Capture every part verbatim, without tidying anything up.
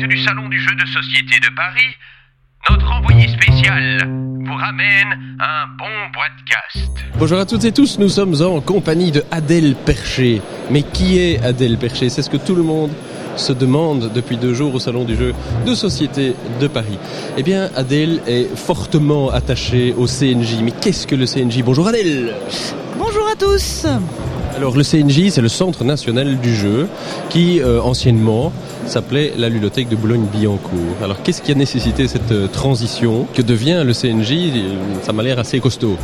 direct du Salon du jeu de société de Paris, notre envoyé spécial vous ramène un bon podcast. Bonjour à toutes et tous, nous sommes en compagnie de Adèle Percher. Mais qui est Adèle Percher ? C'est ce que tout le monde se demande depuis deux jours au Salon du jeu de société de Paris. Eh bien, Adèle est fortement attachée au C N J. Mais qu'est-ce que le C N J ? Bonjour Adèle. Bonjour à tous. Alors le C N J, c'est le Centre National du Jeu qui, euh, anciennement, s'appelait la Ludothèque de Boulogne-Billancourt. Alors qu'est-ce qui a nécessité cette euh, transition ? Que devient le C N J ? Ça m'a l'air assez costaud.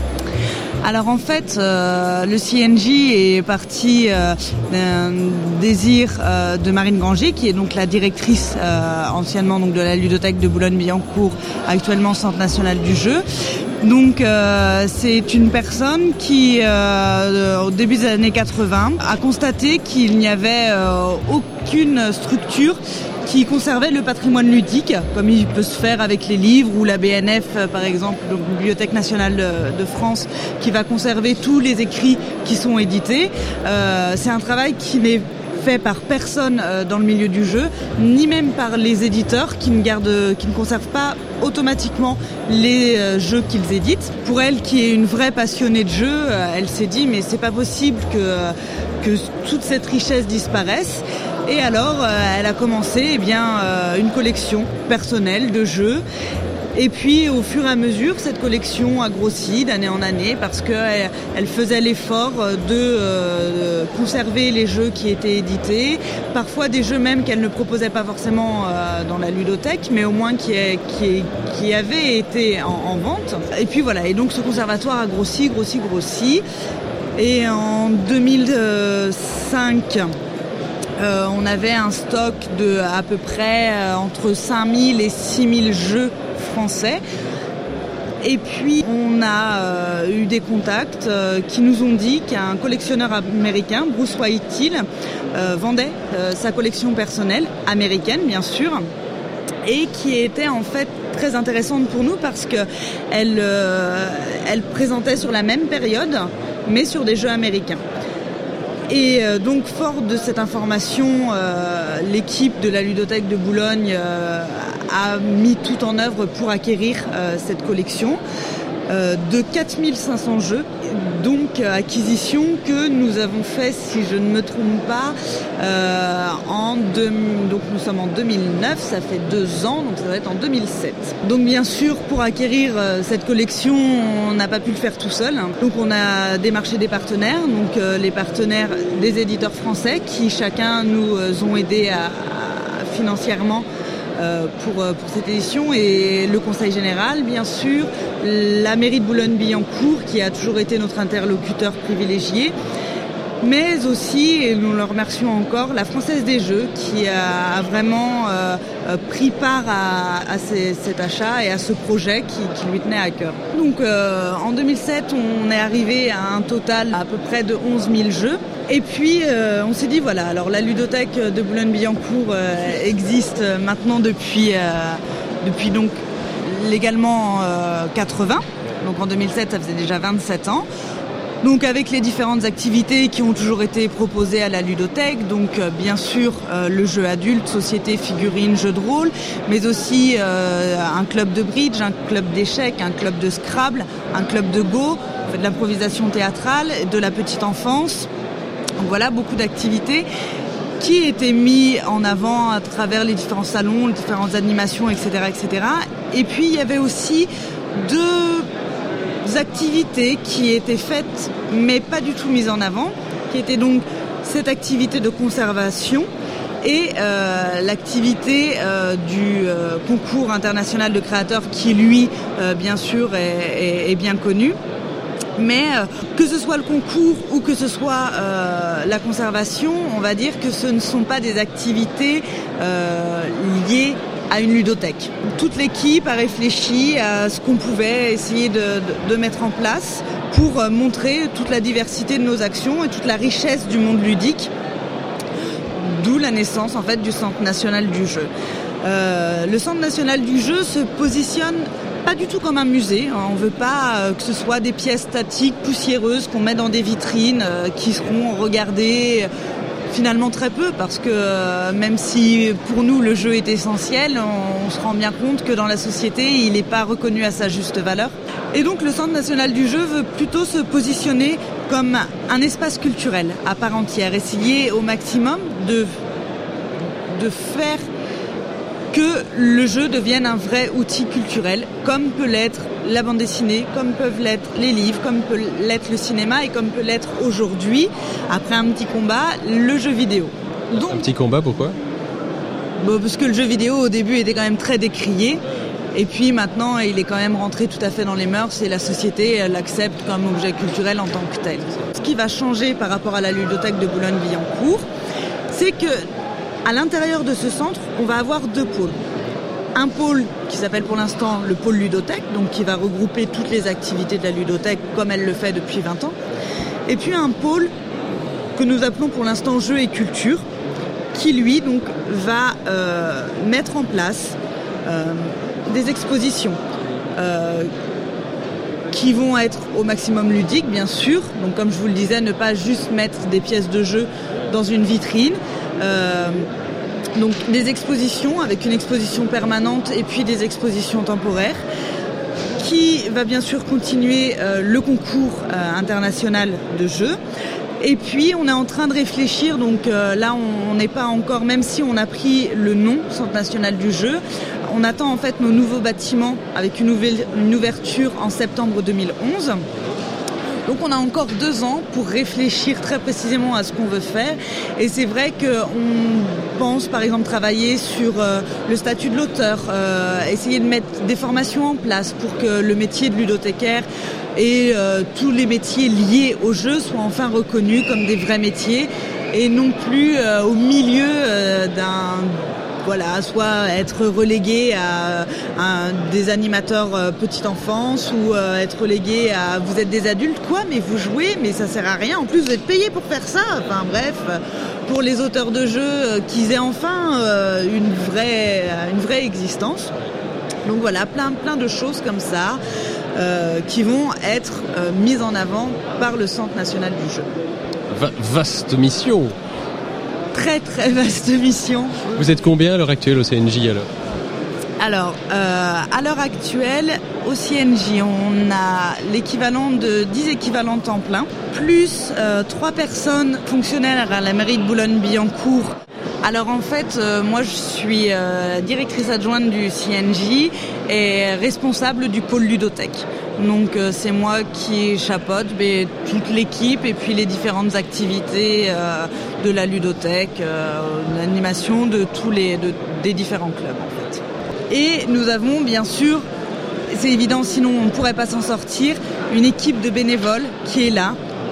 Alors en fait, euh, le C N J est parti euh, d'un désir euh, de Marine Granger, qui est donc la directrice euh, anciennement donc de la Ludothèque de Boulogne-Billancourt, actuellement Centre National du Jeu. Donc euh, c'est une personne qui, euh, au début des années quatre-vingts, a constaté qu'il n'y avait euh, aucune structure qui conservait le patrimoine ludique, comme il peut se faire avec les livres ou la B N F, par exemple, donc Bibliothèque nationale de, de France, qui va conserver tous les écrits qui sont édités. Euh, c'est un travail qui n'est fait par personne euh, dans le milieu du jeu, ni même par les éditeurs qui ne gardent, qui ne conservent pas automatiquement les euh, jeux qu'ils éditent. Pour elle, qui est une vraie passionnée de jeu, euh, elle s'est dit mais c'est pas possible que euh, que toute cette richesse disparaisse. Et alors, euh, elle a commencé eh bien euh, une collection personnelle de jeux. Et puis, au fur et à mesure, cette collection a grossi d'année en année parce qu'elle elle faisait l'effort de, euh, de conserver les jeux qui étaient édités, parfois des jeux même qu'elle ne proposait pas forcément euh, dans la ludothèque, mais au moins qui, est, qui, qui avaient été en, en vente. Et puis voilà, et donc ce conservatoire a grossi, grossi, grossi. Et en deux mille cinq... Euh, on avait un stock de à peu près euh, entre cinq mille et six mille jeux français. Et puis on a euh, eu des contacts euh, qui nous ont dit qu'un collectionneur américain, Bruce Whitfield, euh, vendait euh, sa collection personnelle, américaine bien sûr, et qui était en fait très intéressante pour nous parce qu'elle euh, elle présentait sur la même période, mais sur des jeux américains. Et euh, donc, fort de cette information, euh, l'équipe de la Ludothèque de Boulogne euh, a mis tout en œuvre pour acquérir euh, cette collection euh, de quatre mille cinq cents jeux. Donc, euh, acquisition que nous avons fait, si je ne me trompe pas, euh, en deux, donc nous sommes en deux mille neuf, ça fait deux ans, donc ça doit être en deux mille sept. Donc bien sûr, pour acquérir euh, cette collection, on n'a pas pu le faire tout seul. Donc on a démarché des partenaires, donc euh, les partenaires des éditeurs français qui chacun nous euh, ont aidés à, à, financièrement Euh, pour, euh, pour cette édition, et le Conseil Général, bien sûr, la mairie de Boulogne-Billancourt, qui a toujours été notre interlocuteur privilégié, mais aussi, et nous le remercions encore, la Française des Jeux, qui a vraiment euh, pris part à, à ces, cet achat et à ce projet qui, qui lui tenait à cœur. Donc euh, en deux mille sept, on est arrivé à un total à peu près de onze mille jeux. Et puis euh, on s'est dit voilà, alors la ludothèque de Boulogne-Billancourt euh, existe maintenant depuis, euh, depuis donc légalement euh, quatre-vingts. Donc en deux mille sept, ça faisait déjà vingt-sept ans. Donc avec les différentes activités qui ont toujours été proposées à la ludothèque, donc euh, bien sûr euh, le jeu adulte, société, figurines, jeux de rôle, mais aussi euh, un club de bridge, un club d'échecs, un club de Scrabble, un club de Go, on fait de l'improvisation théâtrale, de la petite enfance. Donc voilà, beaucoup d'activités qui étaient mises en avant à travers les différents salons, les différentes animations, et cetera, et cetera. Et puis il y avait aussi deux activités qui étaient faites, mais pas du tout mises en avant, qui étaient donc cette activité de conservation et euh, l'activité euh, du euh, concours international de créateurs qui, lui, euh, bien sûr, est, est, est bien connu. Mais euh, que ce soit le concours ou que ce soit euh, la conservation, on va dire que ce ne sont pas des activités euh, liées à une ludothèque. Toute l'équipe a réfléchi à ce qu'on pouvait essayer de, de, de mettre en place pour euh, montrer toute la diversité de nos actions et toute la richesse du monde ludique, d'où la naissance en fait du Centre National du Jeu. Euh, le Centre National du Jeu se positionne pas du tout comme un musée. On ne veut pas que ce soit des pièces statiques, poussiéreuses qu'on met dans des vitrines, qui seront regardées finalement très peu, parce que euh, même si pour nous le jeu est essentiel, on, on se rend bien compte que dans la société il n'est pas reconnu à sa juste valeur. Et donc le Centre national du jeu veut plutôt se positionner comme un espace culturel à part entière, essayer au maximum de, de faire que le jeu devienne un vrai outil culturel, comme peut l'être la bande dessinée, comme peuvent l'être les livres, comme peut l'être le cinéma et comme peut l'être aujourd'hui, après un petit combat, le jeu vidéo. Donc, un petit combat, pourquoi ? Bon, parce que le jeu vidéo au début était quand même très décrié, et puis maintenant il est quand même rentré tout à fait dans les mœurs et la société l'accepte comme objet culturel en tant que tel. Ce qui va changer par rapport à la ludothèque de Boulogne-Billancourt, c'est que à l'intérieur de ce centre, on va avoir deux pôles. Un pôle qui s'appelle pour l'instant le pôle ludothèque, donc qui va regrouper toutes les activités de la ludothèque comme elle le fait depuis vingt ans. Et puis un pôle que nous appelons pour l'instant jeux et culture, qui lui donc va euh, mettre en place euh, des expositions euh, qui vont être au maximum ludiques, bien sûr. Donc comme je vous le disais, ne pas juste mettre des pièces de jeu dans une vitrine. Euh, donc des expositions avec une exposition permanente et puis des expositions temporaires, qui va bien sûr continuer euh, le concours euh, international de jeux. Et puis on est en train de réfléchir, donc euh, là on n'est pas encore, même si on a pris le nom Centre national du jeu, on attend en fait nos nouveaux bâtiments avec une, nouvelle, une ouverture en septembre deux mille onze. Donc on a encore deux ans pour réfléchir très précisément à ce qu'on veut faire. Et c'est vrai qu'on pense par exemple travailler sur euh, le statut de l'auteur, euh, essayer de mettre des formations en place pour que le métier de ludothécaire et euh, tous les métiers liés au jeu soient enfin reconnus comme des vrais métiers et non plus euh, au milieu euh, d'un... Voilà, soit être relégué à, à des animateurs euh, petite enfance ou euh, être relégué à vous êtes des adultes, quoi, mais vous jouez, mais ça sert à rien. En plus, vous êtes payé pour faire ça. Enfin bref, pour les auteurs de jeux, euh, qu'ils aient enfin euh, une vraie, une vraie existence. Donc voilà, plein, plein de choses comme ça euh, qui vont être euh, mises en avant par le Centre national du jeu. Va- vaste mission. Très très vaste mission. Vous êtes combien à l'heure actuelle au C N J alors ? Alors, euh, à l'heure actuelle, au C N J, on a l'équivalent de dix équivalents temps plein, plus euh, trois personnes fonctionnaires à la mairie de Boulogne-Billancourt. Alors en fait, euh, moi je suis euh, directrice adjointe du C N J et responsable du pôle ludothèque. Donc euh, c'est moi qui chapeaute mais, toute l'équipe et puis les différentes activités euh, de la ludothèque, euh, l'animation de tous les de, des différents clubs en fait. Et nous avons bien sûr, c'est évident sinon on ne pourrait pas s'en sortir, une équipe de bénévoles qui est là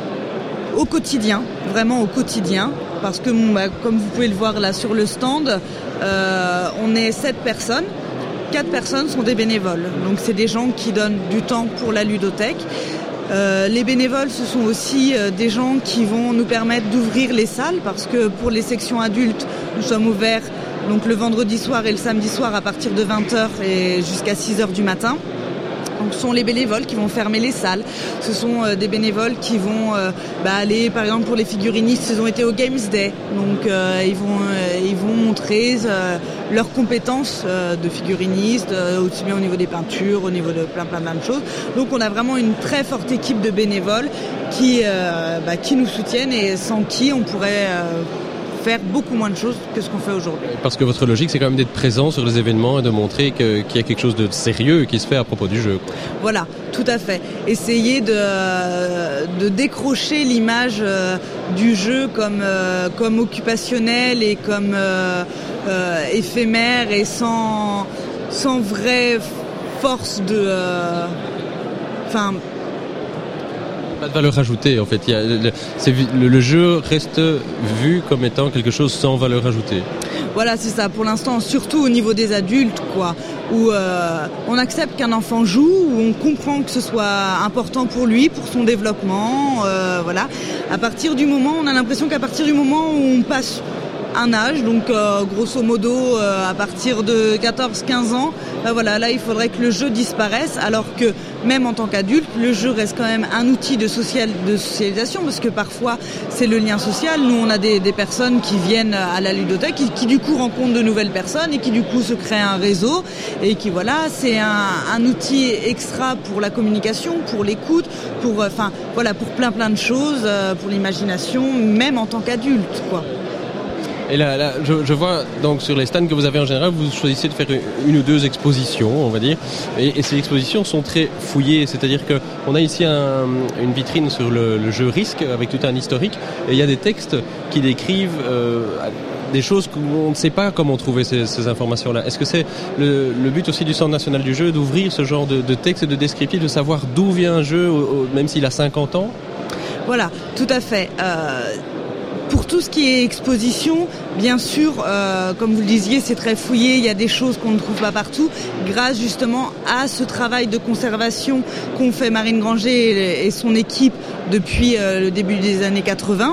au quotidien, vraiment au quotidien. Parce que bah, comme vous pouvez le voir là sur le stand, euh, on est sept personnes. Quatre personnes sont des bénévoles. Donc c'est des gens qui donnent du temps pour la ludothèque. Euh, les bénévoles, ce sont aussi euh, des gens qui vont nous permettre d'ouvrir les salles parce que pour les sections adultes, nous sommes ouverts donc le vendredi soir et le samedi soir à partir de vingt heures et jusqu'à six heures du matin. Donc ce sont les bénévoles qui vont fermer les salles. Ce sont euh, des bénévoles qui vont euh, bah, aller, par exemple pour les figurinistes, ils ont été au Games Day. Donc euh, ils vont euh, ils vont montrer euh, leurs compétences euh, de figuriniste, euh, aussi bien au niveau des peintures, au niveau de plein plein plein de choses. Donc on a vraiment une très forte équipe de bénévoles qui euh, bah, qui nous soutiennent et sans qui on pourrait euh, faire beaucoup moins de choses que ce qu'on fait aujourd'hui. Parce que votre logique, c'est quand même d'être présent sur les événements et de montrer que, qu'il y a quelque chose de sérieux qui se fait à propos du jeu. Voilà, tout à fait. Essayer de, de décrocher l'image euh, du jeu comme, euh, comme occupationnel et comme euh, euh, éphémère et sans, sans vraie force de... Enfin... Euh, Pas de valeur ajoutée en fait. Il y a, le, c'est, le, le jeu reste vu comme étant quelque chose sans valeur ajoutée. Voilà, c'est ça. Pour l'instant, surtout au niveau des adultes, quoi, où euh, on accepte qu'un enfant joue, où on comprend que ce soit important pour lui, pour son développement. Euh, voilà. À partir du moment, on a l'impression qu'à partir du moment où on passe un âge, donc euh, grosso modo euh, à partir de quatorze quinze ans, ben voilà, là il faudrait que le jeu disparaisse, alors que même en tant qu'adulte, le jeu reste quand même un outil de, social, de socialisation, parce que parfois c'est le lien social. Nous on a des, des personnes qui viennent à la ludothèque, qui, qui du coup rencontrent de nouvelles personnes et qui du coup se créent un réseau, et qui voilà, c'est un, un outil extra pour la communication, pour l'écoute, pour, enfin voilà, pour plein plein de choses, euh, pour l'imagination, même en tant qu'adulte, quoi. Et là, là je, je vois donc sur les stands que vous avez en général, vous choisissez de faire une ou deux expositions, on va dire, et, et ces expositions sont très fouillées, c'est-à-dire que on a ici un, une vitrine sur le, le jeu Risque avec tout un historique, et il y a des textes qui décrivent euh, des choses qu'on ne sait pas comment trouver ces, ces informations-là. Est-ce que c'est le, le but aussi du Centre national du jeu d'ouvrir ce genre de, de textes et de descriptifs, de savoir d'où vient un jeu, au, au, même s'il a cinquante ans? Voilà, tout à fait. Euh... Pour tout ce qui est exposition, bien sûr, euh, comme vous le disiez, c'est très fouillé, il y a des choses qu'on ne trouve pas partout, grâce justement à ce travail de conservation qu'ont fait Marine Granger et, et son équipe depuis euh, le début des années quatre-vingts.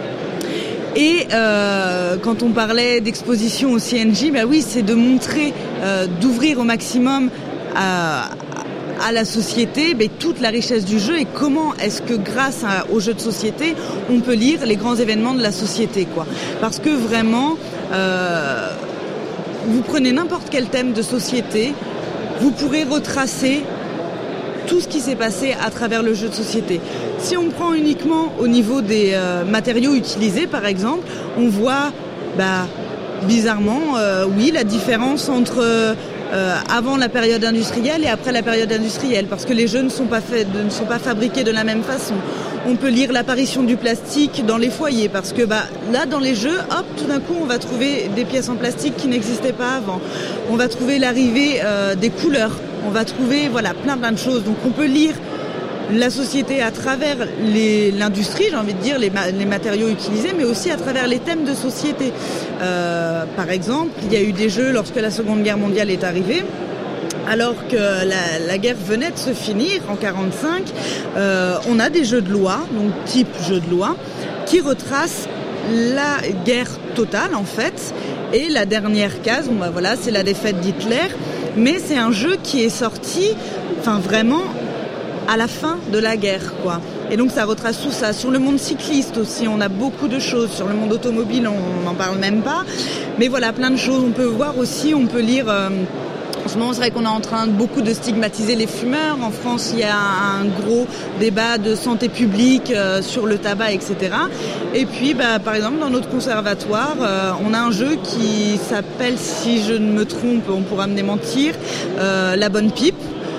Et euh, quand on parlait d'exposition au C N J, bah oui, c'est de montrer, euh, d'ouvrir au maximum à... à la société, mais toute la richesse du jeu, et comment est-ce que grâce à, aux jeux de société, on peut lire les grands événements de la société, quoi. Parce que vraiment, euh, vous prenez n'importe quel thème de société, vous pourrez retracer tout ce qui s'est passé à travers le jeu de société. Si on prend uniquement au niveau des euh, matériaux utilisés, par exemple, on voit, bah, bizarrement, euh, oui, la différence entre euh, Euh, avant la période industrielle et après la période industrielle, parce que les jeux ne sont pas faits, ne sont pas fabriqués de la même façon. On peut lire l'apparition du plastique dans les foyers, parce que bah là dans les jeux, hop, tout d'un coup on va trouver des pièces en plastique qui n'existaient pas avant. On va trouver l'arrivée euh, des couleurs. On va trouver voilà plein plein de choses. Donc on peut lire la société à travers les, l'industrie, j'ai envie de dire, les, ma- les matériaux utilisés, mais aussi à travers les thèmes de société. Euh, par exemple, il y a eu des jeux lorsque la Seconde Guerre mondiale est arrivée, alors que la, la guerre venait de se finir en quarante-cinq, euh, on a des jeux de loi, donc type jeu de loi, qui retracent la guerre totale en fait, et la dernière case, bon bah voilà, c'est la défaite d'Hitler, mais c'est un jeu qui est sorti, enfin vraiment, à la fin de la guerre, quoi. Et donc ça retrace tout ça. Sur le monde cycliste aussi, on a beaucoup de choses. Sur le monde automobile, on n'en parle même pas. Mais voilà, plein de choses. On peut voir aussi, on peut lire... Euh, en ce moment, c'est vrai qu'on est en train de beaucoup de stigmatiser les fumeurs. En France, il y a un gros débat de santé publique euh, sur le tabac, et cetera. Et puis, bah, par exemple, dans notre conservatoire, euh, on a un jeu qui s'appelle, si je ne me trompe, on pourra me démentir, euh, La Bonne Pipe.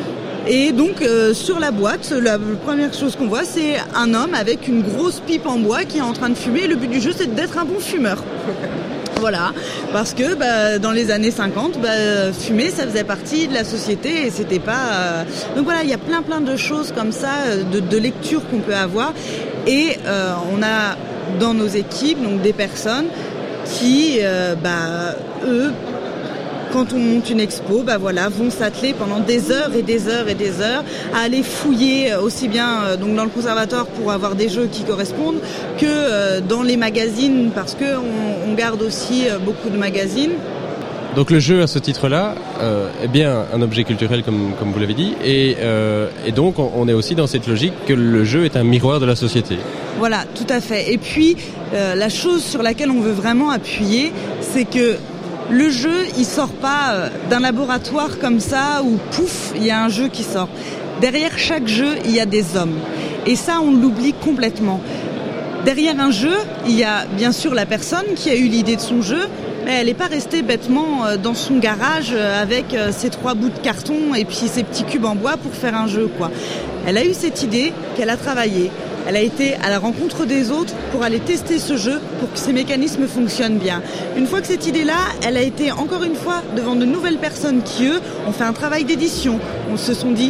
Et donc euh, sur la boîte, la première chose qu'on voit, c'est un homme avec une grosse pipe en bois qui est en train de fumer. Et le but du jeu, c'est d'être un bon fumeur. Voilà, parce que bah, dans les années cinquante, bah, fumer, ça faisait partie de la société et c'était pas... Euh... Donc voilà, il y a plein plein de choses comme ça, de, de lectures qu'on peut avoir. Et euh, on a dans nos équipes donc des personnes qui, euh, bah, eux... quand on monte une expo, bah voilà, vont s'atteler pendant des heures et des heures et des heures à aller fouiller aussi bien euh, donc dans le conservatoire pour avoir des jeux qui correspondent que euh, dans les magazines, parce que on, on garde aussi euh, beaucoup de magazines. Donc le jeu à ce titre-là euh, est bien un objet culturel comme, comme vous l'avez dit, et, euh, et donc on, on est aussi dans cette logique que le jeu est un miroir de la société. Voilà, tout à fait. Et puis euh, la chose sur laquelle on veut vraiment appuyer, c'est que le jeu, il sort pas d'un laboratoire comme ça où pouf, il y a un jeu qui sort. Derrière chaque jeu, il y a des hommes. Et ça, on l'oublie complètement. Derrière un jeu, il y a bien sûr la personne qui a eu l'idée de son jeu, mais elle n'est pas restée bêtement dans son garage avec ses trois bouts de carton et puis ses petits cubes en bois pour faire un jeu, quoi. Elle a eu cette idée qu'elle a travaillée. Elle a été à la rencontre des autres pour aller tester ce jeu, pour que ces mécanismes fonctionnent bien. Une fois que cette idée-là, elle a été encore une fois devant de nouvelles personnes qui, eux, ont fait un travail d'édition. On se sont dit,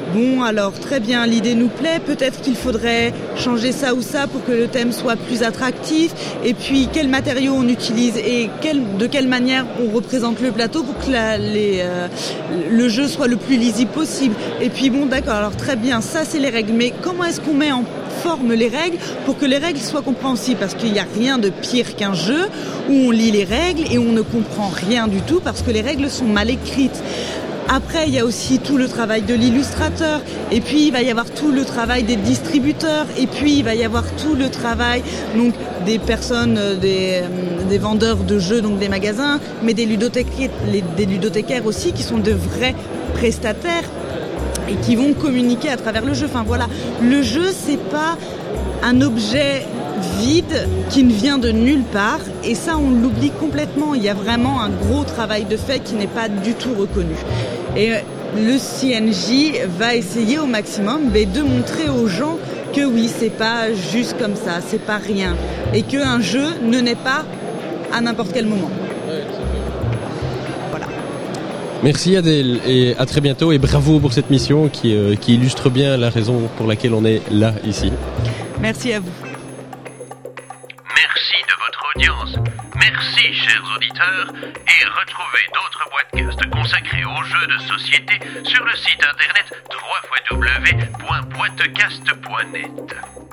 bon, alors très bien, l'idée nous plaît, peut-être qu'il faudrait changer ça ou ça pour que le thème soit plus attractif, et puis quels matériaux on utilise et quel, de quelle manière on représente le plateau pour que la, les, euh, le jeu soit le plus lisible possible. Et puis bon, d'accord, alors très bien, ça c'est les règles, mais comment est-ce qu'on met en forme les règles pour que les règles soient compréhensibles, parce qu'il n'y a rien de pire qu'un jeu où on lit les règles et on ne comprend rien du tout parce que les règles sont mal écrites. Après, il y a aussi tout le travail de l'illustrateur, et puis il va y avoir tout le travail des distributeurs, et puis il va y avoir tout le travail donc des personnes, des, des vendeurs de jeux, donc des magasins, mais des ludothécaires, les, des ludothécaires aussi qui sont de vrais prestataires et qui vont communiquer à travers le jeu. Enfin voilà, le jeu c'est pas un objet vide qui ne vient de nulle part, et ça on l'oublie complètement. Il y a vraiment un gros travail de fait qui n'est pas du tout reconnu. Et le C N J va essayer au maximum de montrer aux gens que oui, c'est pas juste comme ça, c'est pas rien, et qu'un jeu ne naît pas à n'importe quel moment. Voilà. Merci Adèle, et à très bientôt, et bravo pour cette mission qui, euh, qui illustre bien la raison pour laquelle on est là ici. Merci à vous. Merci de votre audience. Merci, chers auditeurs, et retrouvez d'autres podcasts consacrés aux jeux de société sur le site internet w w w point boitecast point net.